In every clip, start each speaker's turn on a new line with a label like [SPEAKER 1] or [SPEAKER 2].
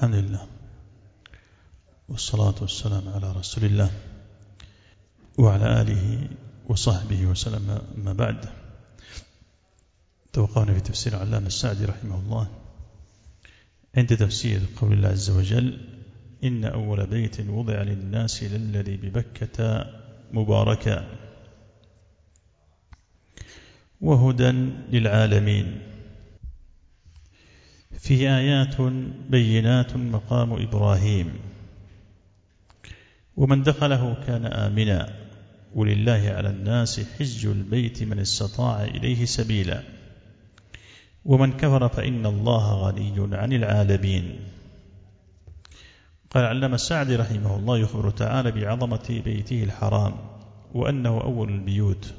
[SPEAKER 1] الحمد لله والصلاة والسلام على رسول الله وعلى آله وصحبه وسلم. ما بعد، توقعنا في تفسير علامة السعدي رحمه الله عند تفسير قول الله عز وجل: إن أول بيت وضع للناس للذي ببكة مباركا وهدى للعالمين، فيه آيات بينات مقام إبراهيم، ومن دخله كان آمنا، ولله على الناس حج البيت من استطاع إليه سبيلا، ومن كفر فإن الله غني عن العالمين. قال علامة السعدي رحمه الله: يخبر تعالى بعظمة بيته الحرام، وأنه أول البيوت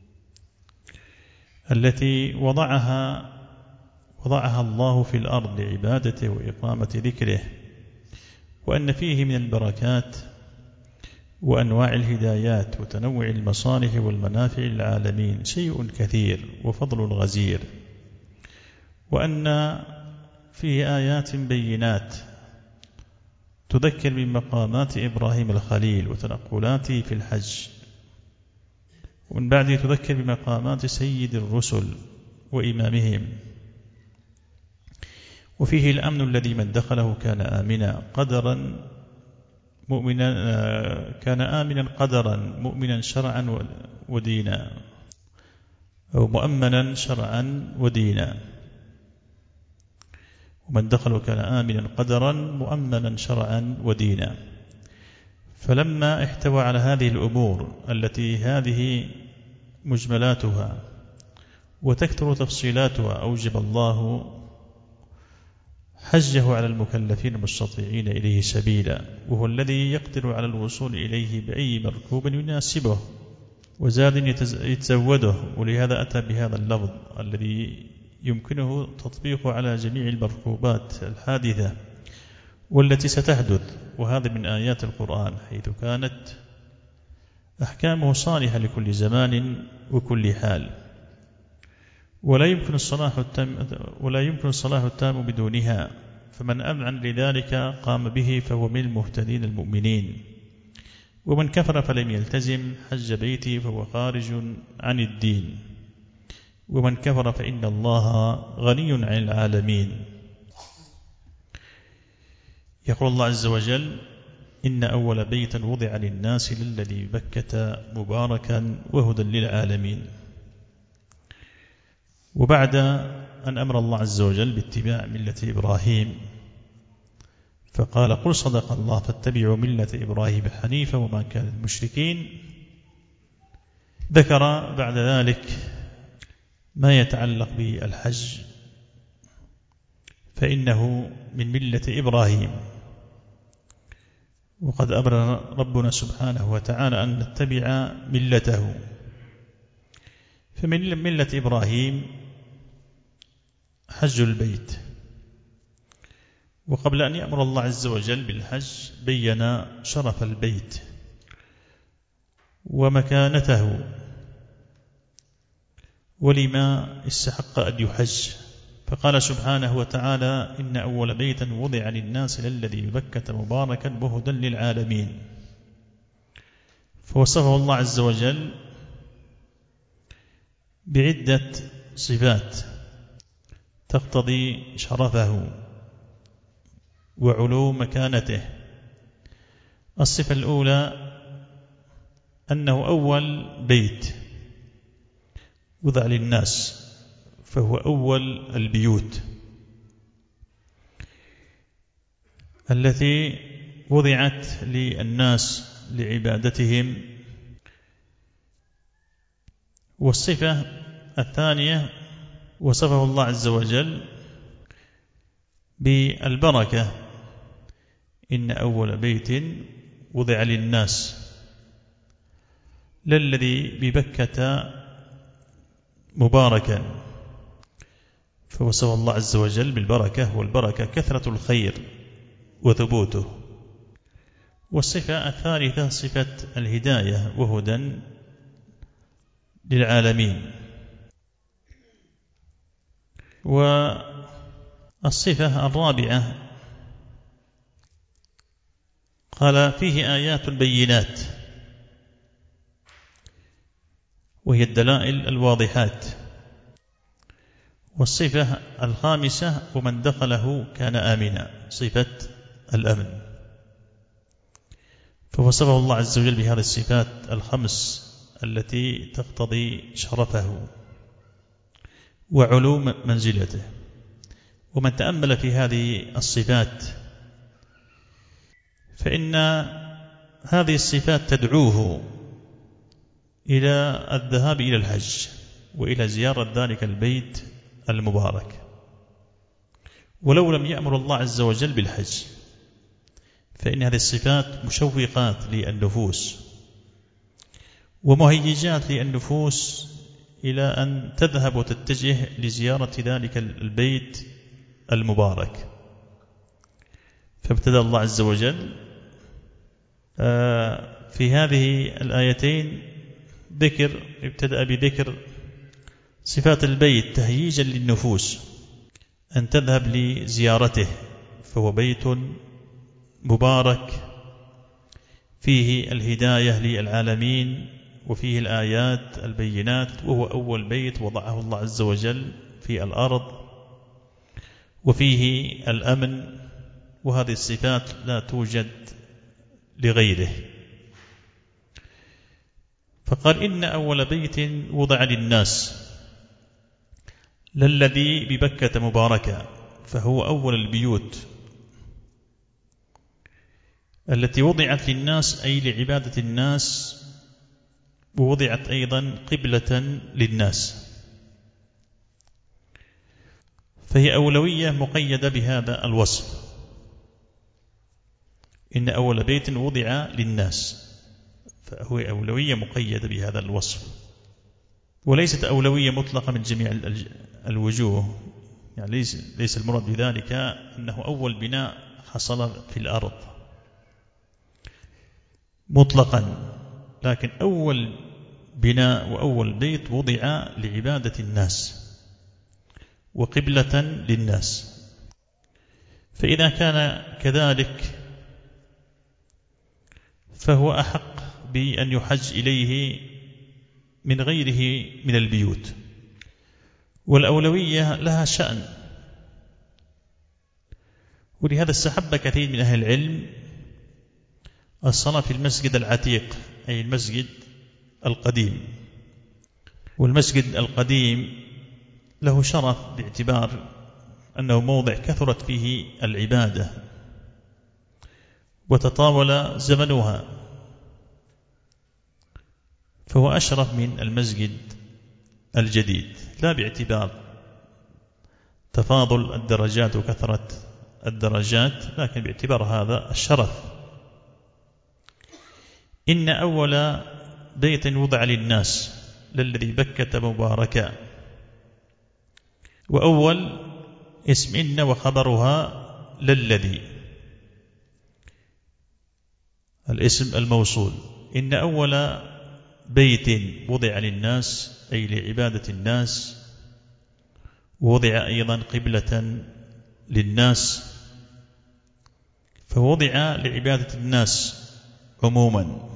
[SPEAKER 1] التي وضعها الله في الأرض لعبادته وإقامة ذكره، وأن فيه من البركات وأنواع الهدايات وتنوع المصالح والمنافع للعالمين شيء كثير وفضل غزير، وأن فيه آيات بينات تذكر من مقامات إبراهيم الخليل وتنقلاته في الحج، ومن بعده تذكر بمقامات سيد الرسل وإمامهم، وفيه الأمن الذي من دخله كان آمنا قدرا مؤمنا شرعا ودينا، أو مؤمنا شرعا ودينا. ومن دخله كان آمنا قدرا مؤمنا شرعا ودينا. فلما احتوى على هذه الأمور التي هذه مجملاتها وتكثر تفصيلاتها، أوجب الله حجه على المكلفين المستطيعين إليه سبيلا، وهو الذي يقدر على الوصول إليه بأي مركوب يناسبه وزاد يتزوده، ولهذا أتى بهذا اللفظ الذي يمكنه تطبيقه على جميع المركوبات الحادثة والتي ستحدث. وهذا من آيات القرآن، حيث كانت أحكامه صالحة لكل زمان وكل حال، ولا يمكن الصلاح التام بدونها، فمن أذعن لذلك قام به فهو من المهتدين المؤمنين، ومن كفر فلم يلتزم حج بيته فهو خارج عن الدين، ومن كفر فإن الله غني عن العالمين. يقول الله عز وجل: إن أول بيت وضع للناس للذي ببكة مباركا وهدى للعالمين. وبعد أن أمر الله عز وجل باتباع ملة إبراهيم فقال: قل صدق الله فاتبعوا ملة إبراهيم حنيفا وما كان من المشركين، ذكر بعد ذلك ما يتعلق بالحج، فإنه من ملة إبراهيم، وقد أمر ربنا سبحانه وتعالى أن نتبع ملته. فمن ملة إبراهيم حج البيت. وقبل أن يأمر الله عز وجل بالحج بين شرف البيت ومكانته ولما استحق أن يحج، فقال سبحانه وتعالى: إن أول بيت وضع للناس للذي ببكة مباركا وهدى للعالمين. فوصفه الله عز وجل بعدة صفات تقتضي شرفه وعلو مكانته. الصفة الأولى أنه أول بيت وضع للناس، فهو أول البيوت التي وضعت للناس لعبادتهم. والصفة الثانية وصفه الله عز وجل بالبركة: إن أول بيت وضع للناس للذي ببكة مباركا، فوصف الله عز وجل بالبركة، والبركة كثرة الخير وثبوته. والصفة الثالثة صفة الهداية وهدى للعالمين. والصفة الرابعة قال فيه آيات بينات، وهي الدلائل الواضحات. والصفة الخامسة ومن دخله كان آمنا، صفة الأمن. فوصفه الله عز وجل بهذه الصفات الخمس التي تقتضي شرفه وعلو منزلته. ومن تأمل في هذه الصفات فإن هذه الصفات تدعوه إلى الذهاب إلى الحج وإلى زيارة ذلك البيت المبارك، ولو لم يأمر الله عز وجل بالحج، فإن هذه الصفات مشوقات للنفوس ومهيجات للنفوس إلى أن تذهب وتتجه لزيارة ذلك البيت المبارك. فابتدأ الله عز وجل في هذه الآيتين ابتدأ بذكر صفات البيت تهييجا للنفوس أن تذهب لزيارته، فهو بيت مبارك فيه الهداية للعالمين وفيه الآيات البينات، وهو أول بيت وضعه الله عز وجل في الأرض، وفيه الأمن، وهذه الصفات لا توجد لغيره. فقال إن أول بيت وضع للناس للذي ببكة مباركا، فهو أول البيوت التي وضعت للناس أي لعبادة الناس، ووضعت أيضا قبلة للناس، فهي أولوية مقيدة بهذا الوصف. إن أول بيت وضع للناس، فهو أولوية مقيدة بهذا الوصف، وليست أولوية مطلقة من جميع الوجوه. يعني ليس المراد بذلك أنه أول بناء حصل في الأرض مطلقا، لكن أول بناء وأول بيت وضع لعبادة الناس وقبلة للناس. فإذا كان كذلك فهو أحق بأن يحج إليه من غيره من البيوت، والأولوية لها شأن. ولهذا استحب كثير من أهل العلم الصلاة في المسجد العتيق، أي المسجد القديم. والمسجد القديم له شرف باعتبار أنه موضع كثرت فيه العبادة وتطاول زمنها، فهو أشرف من المسجد الجديد، لا باعتبار تفاضل الدرجات وكثرة الدرجات، لكن باعتبار هذا الشرف. إن أول بيت وضع للناس للذي بكة مباركا، وأول اسم إن وخبرها للذي، الاسم الموصول. إن أول بيت وضع للناس أي لعبادة الناس، ووضع أيضا قبلة للناس، فوضع لعبادة الناس عموما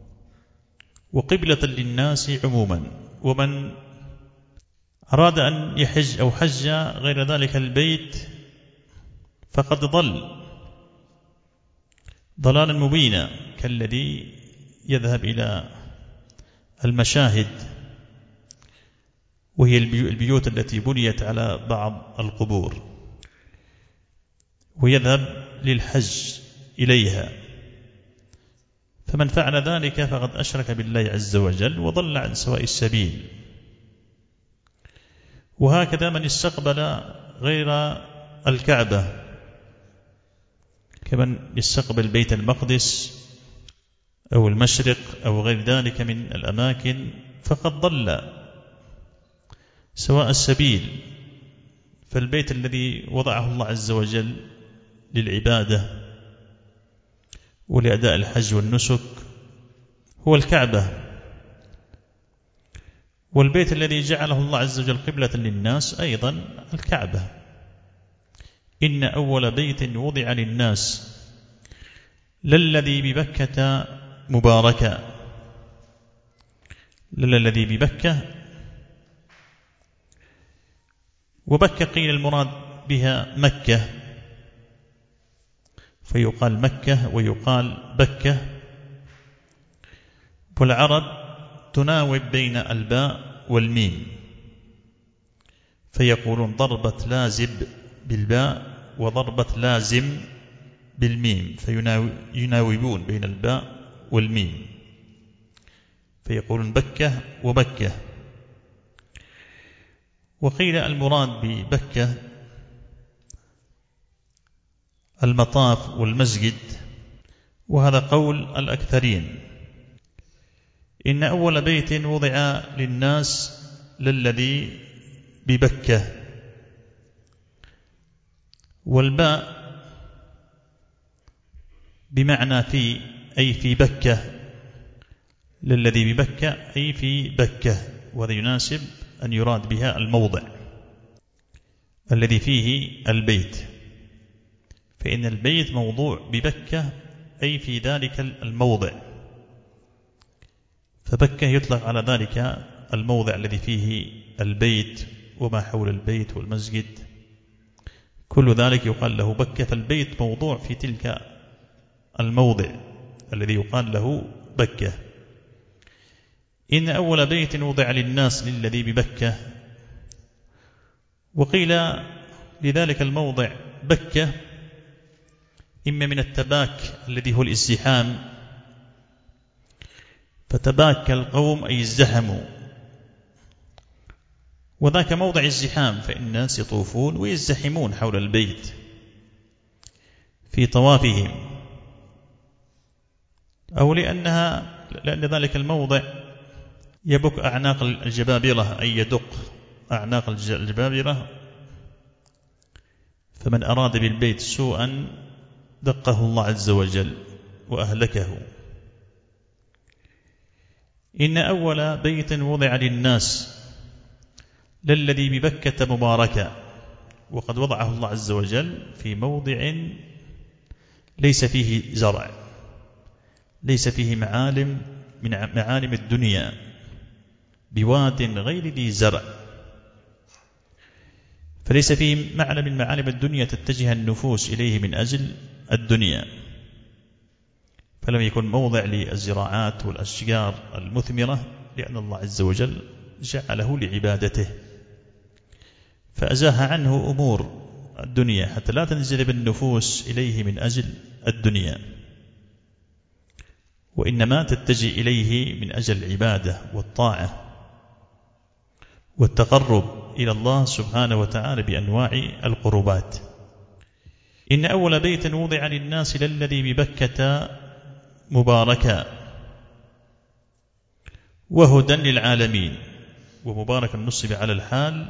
[SPEAKER 1] وقبلة للناس عموما. ومن أراد أن يحج أو حج غير ذلك البيت فقد ضل ضلالا مبينا، كالذي يذهب إلى المشاهد وهي البيوت التي بنيت على بعض القبور ويذهب للحج إليها، فمن فعل ذلك فقد أشرك بالله عز وجل وضل عن سواء السبيل. وهكذا من استقبل غير الكعبة كمن يستقبل بيت المقدس أو المشرق أو غير ذلك من الأماكن فقد ضل سواء السبيل. فالبيت الذي وضعه الله عز وجل للعبادة ولأداء الحج والنسك هو الكعبة، والبيت الذي جعله الله عز وجل قبلة للناس أيضا الكعبة. إن أول بيت وضع للناس للذي ببكة مباركا. للذي ببكة، وبكة قيل المراد بها مكة، فيقال مكة ويقال بكة. والعرب تناوب بين الباء والميم، فيقولون ضربة لازب بالباء وضربة لازم بالميم، فيناوبون بين الباء والميم، فيقولون بكة وبكة. وقيل المراد ببكة المطاف والمسجد، وهذا قول الأكثرين. إن أول بيت وضع للناس للذي ببكة، والباء بمعنى في، أي في بكة، للذي ببكة أي في بكة، وهذا يناسب أن يراد بها الموضع الذي فيه البيت، فإن البيت موضوع ببكة أي في ذلك الموضع، فبكة يطلق على ذلك الموضع الذي فيه البيت وما حول البيت والمسجد، كل ذلك يقال له بكة، فالبيت موضوع في تلك الموضع الذي يقال له بكة. إن أول بيت وضع للناس للذي ببكة، وقيل لذلك الموضع بكة إما من التباك الذي هو الازدحام، فتباك القوم أي ازدحموا، وذاك موضع الزحام، فإن الناس يطوفون ويزدحمون حول البيت في طوافهم، أو لأن ذلك الموضع يبك أعناق الجبابرة، أي يدق أعناق الجبابرة، فمن أراد بالبيت سوءا دقه الله عز وجل وأهلكه. إن أول بيت وضع للناس للذي ببكة مباركا، وقد وضعه الله عز وجل في موضع ليس فيه زرع، ليس فيه معالم من معالم الدنيا، بواد غير ذي زرع، فليس فيه معنى من معالم الدنيا تتجه النفوس إليه من أجل الدنيا، فلم يكن موضع للزراعات والأشجار المثمرة، لأن الله عز وجل جعله لعبادته، فأزاح عنه أمور الدنيا حتى لا تنجذب النفوس إليه من أجل الدنيا، وإنما تتجه إليه من أجل العبادة والطاعة والتقرب إلى الله سبحانه وتعالى بأنواع القربات. إن أول بيت وضع للناس للذي ببكة مباركا وهدى للعالمين، ومباركا نصب على الحال،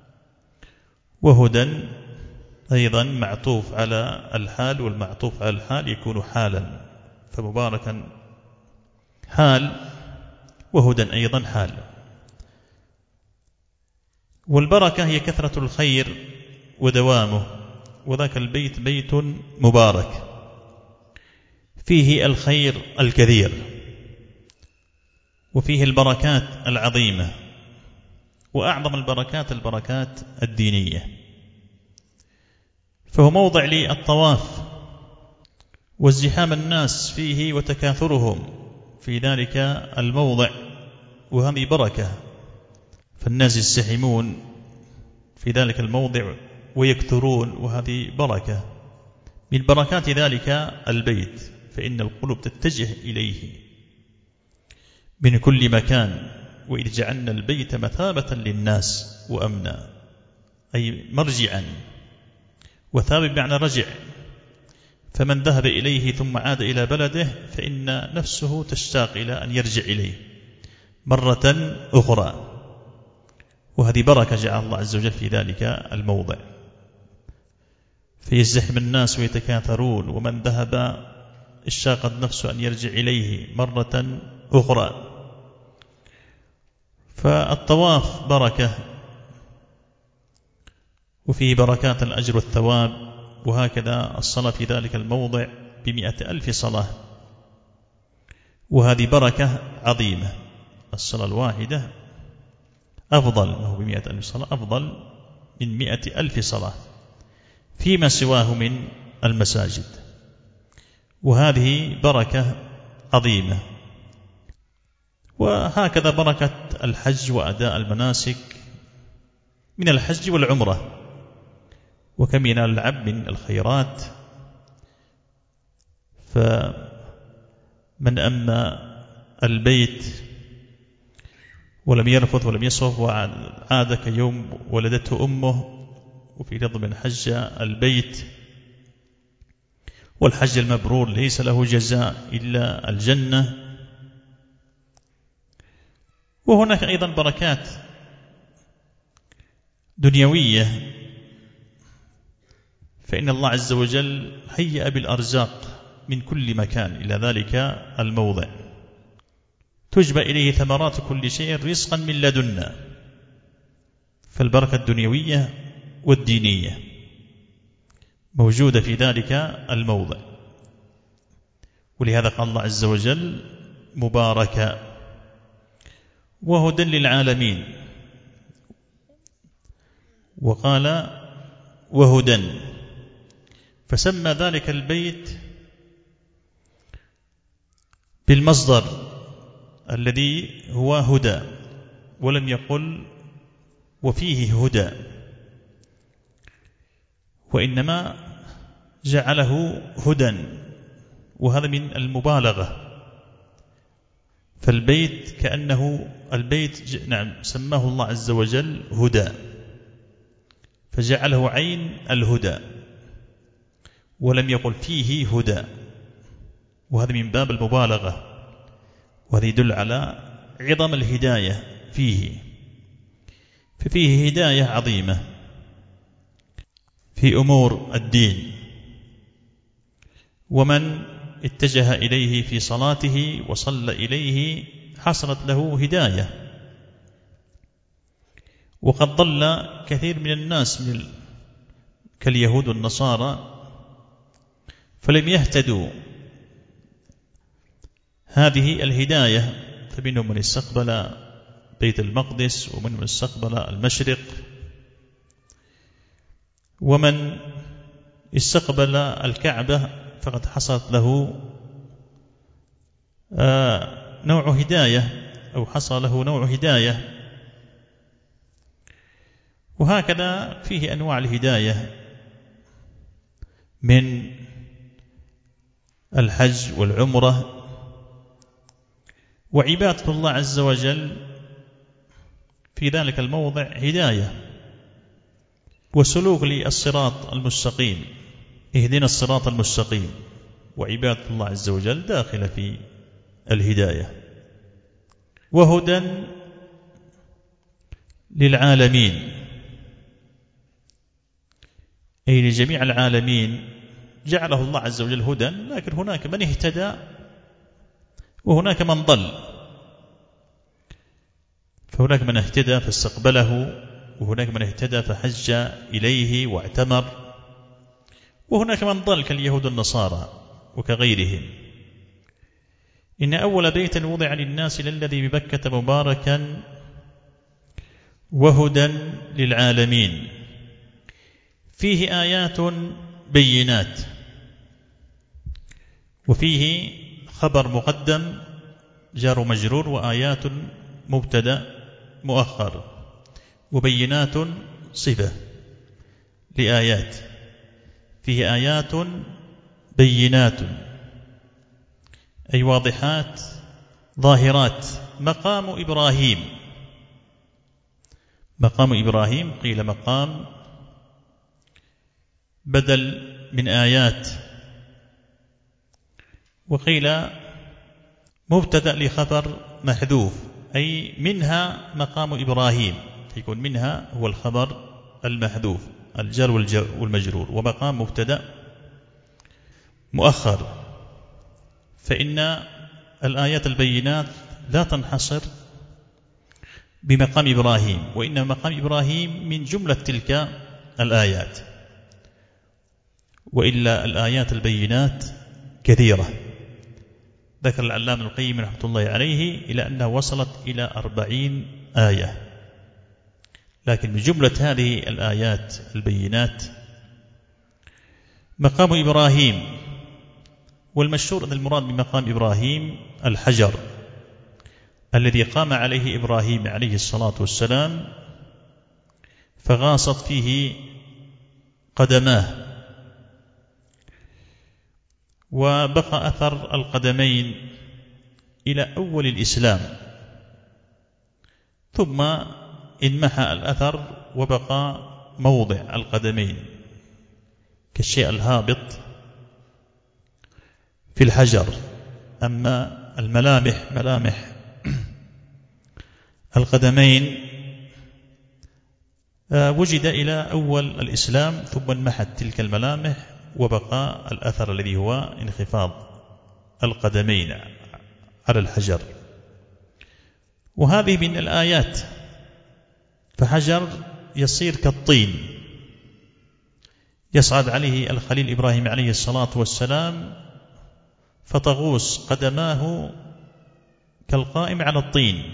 [SPEAKER 1] وهدى أيضا معطوف على الحال، والمعطوف على الحال يكون حالا، فمباركا حال وهدى أيضا حال. والبركة هي كثرة الخير ودوامه، وذاك البيت بيت مبارك فيه الخير الكثير، وفيه البركات العظيمة، وأعظم البركات الدينية، فهو موضع للطواف وازدحام الناس فيه وتكاثرهم في ذلك الموضع، وهذه بركة، فالناس يزدحمون في ذلك الموضع ويكثرون، وهذه بركة من بركات ذلك البيت، فإن القلوب تتجه إليه من كل مكان. وإذ جعلنا البيت مثابة للناس وأمنا، أي مرجعا، وثابت بمعنى رجع، فمن ذهب إليه ثم عاد إلى بلده فإن نفسه تشتاق إلى أن يرجع إليه مرة أخرى، وهذه بركة جعل الله عز وجل في ذلك الموضع، فيزدحم الناس ويتكاثرون، ومن ذهب اشتاقت نفسه أن يرجع إليه مرة أخرى. فالطواف بركة، وفيه بركات الأجر والثواب، وهكذا الصلاة في ذلك الموضع ب100,000 صلاة، وهذه بركة عظيمة. الصلاة الواحدة أفضل، وهو ب100,000 صلاة أفضل من 100,000 صلاة فيما سواه من المساجد، وهذه بركة عظيمة. وهكذا بركة الحج وأداء المناسك من الحج والعمرة، وكم ينال العبد من الخيرات. فمن أما البيت ولم يرفث ولم يصف وعاد كيوم ولدته أمه، وفي لفظ من حج البيت، والحج المبرور ليس له جزاء إلا الجنة. وهناك أيضا بركات دنيوية، فإن الله عز وجل هيأ بالأرزاق من كل مكان إلى ذلك الموضع، تجبى إليه ثمرات كل شيء رزقا من لدنا. فالبركة الدنيوية والدينية موجودة في ذلك الموضع، ولهذا قال الله عز وجل مباركا وهدى للعالمين، وقال وهدى، فسمى ذلك البيت بالمصدر الذي هو هدى، ولم يقل وفيه هدى، وإنما جعله هدى، وهذا من المبالغة. فالبيت كأنه البيت نعم سماه الله عز وجل هدى، فجعله عين الهدى، ولم يقل فيه هدى، وهذا من باب المبالغة، وهذا يدل على عظم الهداية فيه. ففيه هداية عظيمة في أمور الدين، ومن اتجه إليه في صلاته وصلى إليه حصلت له هداية. وقد ضل كثير من الناس كاليهود والنصارى فلم يهتدوا هذه الهداية، فمنهم من استقبل بيت المقدس، ومن من استقبل المشرق، ومن استقبل الكعبة فقد حصلت له نوع هداية، أو حصل له نوع هداية. وهكذا فيه أنواع الهداية من الحج والعمرة. وعبادة الله عز وجل في ذلك الموضع هداية وسلوك للصراط المستقيم، اهدنا الصراط المستقيم، وعبادة الله عز وجل داخل في الهداية. وهدى للعالمين، أي لجميع العالمين جعله الله عز وجل هدى، لكن هناك من اهتدى وهناك من ضل. فهناك من اهتدى فاستقبله، وهناك من اهتدى فحج إليه واعتمر، وهناك من ضل كاليهود النصارى وكغيرهم. إن أول بيت وضع للناس للذي ببكة مباركا وهدى للعالمين، فيه آيات بينات، وفيه خبر مقدم جار مجرور، وآيات مبتدأ مؤخر، وبينات صفة لآيات. فيه آيات بينات أي واضحات ظاهرات. مقام إبراهيم، مقام إبراهيم قيل مقام بدل من آيات، وقيل مبتدأ لخبر محذوف، أي منها مقام إبراهيم، يكون منها هو الخبر المحذوف الجر والمجرور، ومقام مبتدأ مؤخر. فإن الآيات البينات لا تنحصر بمقام إبراهيم، وإن مقام إبراهيم من جملة تلك الآيات، وإلا الآيات البينات كثيرة. ذكر العلامة القيم رحمة الله عليه إلى أنها وصلت إلى 40 آية. لكن بجملة هذه الآيات البينات مقام إبراهيم، والمشهور أن المراد بمقام إبراهيم الحجر الذي قام عليه إبراهيم عليه الصلاة والسلام فغاصت فيه قدماه، وبقى أثر القدمين إلى أول الإسلام، ثم انمحى الأثر وبقى موضع القدمين كالشيء الهابط في الحجر. أما ملامح القدمين وجد إلى أول الإسلام، ثم انمحت تلك الملامح وبقى الأثر الذي هو انخفاض القدمين على الحجر. وهذه من الآيات. فحجر يصير كالطين يصعد عليه الخليل إبراهيم عليه الصلاة والسلام فتغوص قدماه كالقائم على الطين،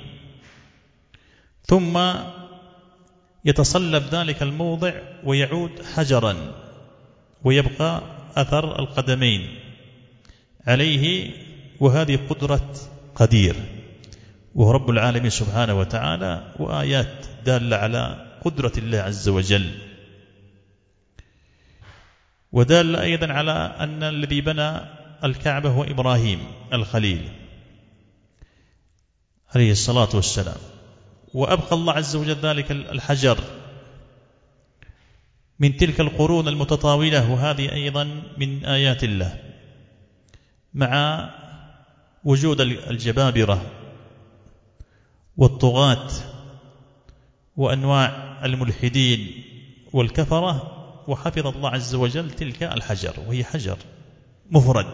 [SPEAKER 1] ثم يتصلب ذلك الموضع ويعود حجرا ويبقى أثر القدمين عليه. وهذه قدرة قدير وهو رب العالمين سبحانه وتعالى، وآيات دالة على قدرة الله عز وجل، ودالة أيضا على أن الذي بنى الكعبة هو إبراهيم الخليل عليه الصلاة والسلام. وأبقى الله عز وجل ذلك الحجر من تلك القرون المتطاولة، وهذه أيضا من آيات الله، مع وجود الجبابرة والطغاة وأنواع الملحدين والكفرة، وحفظ الله عز وجل تلك الحجر، وهي حجر مفرد،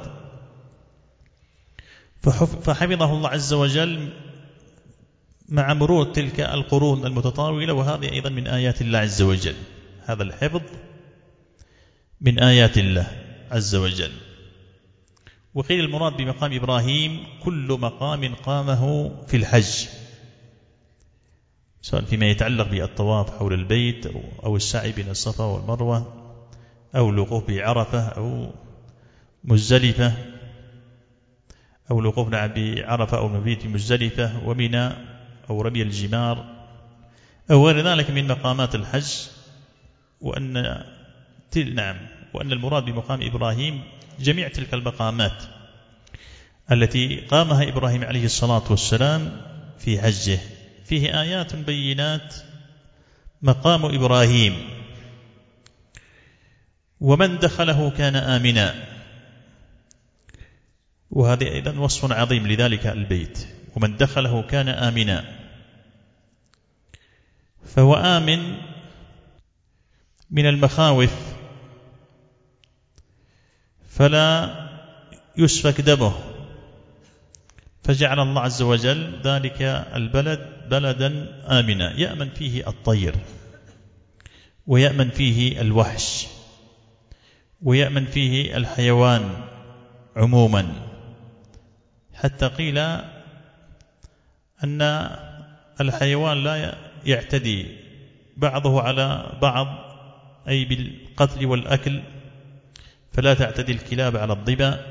[SPEAKER 1] فحفظه الله عز وجل مع مرور تلك القرون المتطاولة. وهذه أيضا من آيات الله عز وجل، هذا الحفظ من آيات الله عز وجل. وقيل المراد بمقام إبراهيم كل مقام قامه في الحج، سواء فيما يتعلق بالطواف حول البيت أو السعي بين الصفا والمروة أو الوقوف بعرفة أو مزدلفة أو الوقوف بعرفة أو المبيت بمزدلفة ومنى أو رمي الجمار أو غير ذلك من مقامات الحج. وأن المراد بمقام إبراهيم جميع تلك المقامات التي قامها إبراهيم عليه الصلاة والسلام في حجه. فيه آيات بينات مقام إبراهيم، ومن دخله كان آمنا، وهذا أيضا وصف عظيم لذلك البيت، ومن دخله كان آمنا، فهو آمن من المخاوف فلا يسفك دمه، فجعل الله عز وجل ذلك البلد بلدا آمنا يأمن فيه الطير ويأمن فيه الوحش ويأمن فيه الحيوان عموما، حتى قيل أن الحيوان لا يعتدي بعضه على بعض أي بالقتل والأكل، فلا تعتدي الكلاب على الضبا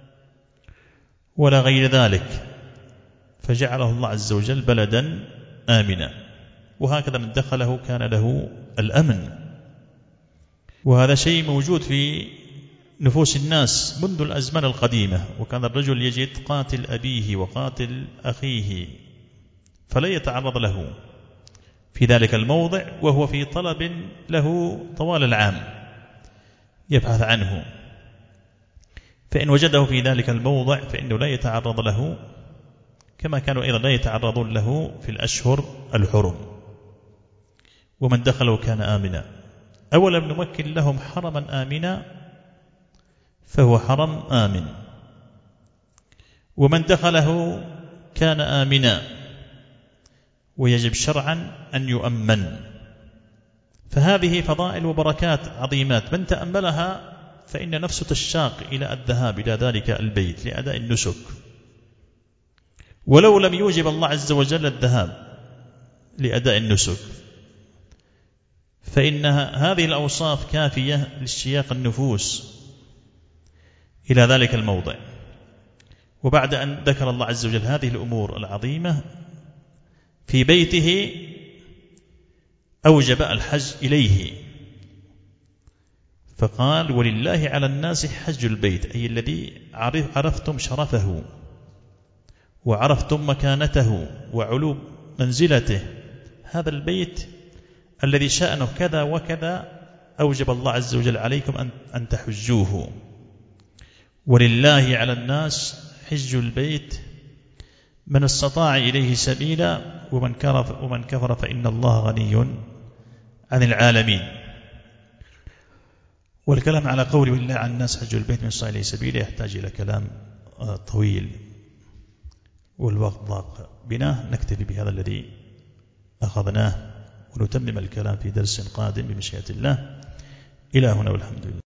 [SPEAKER 1] ولا غير ذلك، فجعله الله عز وجل بلدا آمنا. وهكذا من دخله كان له الأمن، وهذا شيء موجود في نفوس الناس منذ الأزمان القديمة. وكان الرجل يجد قاتل أبيه وقاتل أخيه فلا يتعرض له في ذلك الموضع وهو في طلب له طوال العام يبحث عنه، فإن وجده في ذلك الموضع فإنه لا يتعرض له، كما كانوا أيضا لا يتعرضون له في الأشهر الحرم. ومن دخله كان آمنا. أولم نمكن لهم حرما آمنا فهو حرم آمن، ومن دخله كان آمنا، ويجب شرعا أن يؤمن. فهذه فضائل وبركات عظيمات من تأملها فإن نفسه تشتاق إلى الذهاب إلى ذلك البيت لأداء النسك، ولو لم يوجب الله عز وجل الذهاب لأداء النسك، فإن هذه الأوصاف كافية لاشتياق النفوس إلى ذلك الموضع. وبعد أن ذكر الله عز وجل هذه الأمور العظيمة في بيته أوجب الحج إليه، فقال ولله على الناس حج البيت، أي الذي عرفتم شرفه وعرفتم مكانته وعلو منزلته، هذا البيت الذي شأنه كذا وكذا أوجب الله عز وجل عليكم أن تحجوه. ولله على الناس حج البيت من استطاع إليه سبيلا ومن كفر فإن الله غني عن العالمين. والكلام على قول ولله على الناس حج البيت من استطاع إليه سبيلا يحتاج إلى كلام طويل، والوقت ضاق بنا، نكتفي بهذا الذي أخذناه ونتمم الكلام في درس قادم بمشيئة الله. إلى هنا والحمد لله.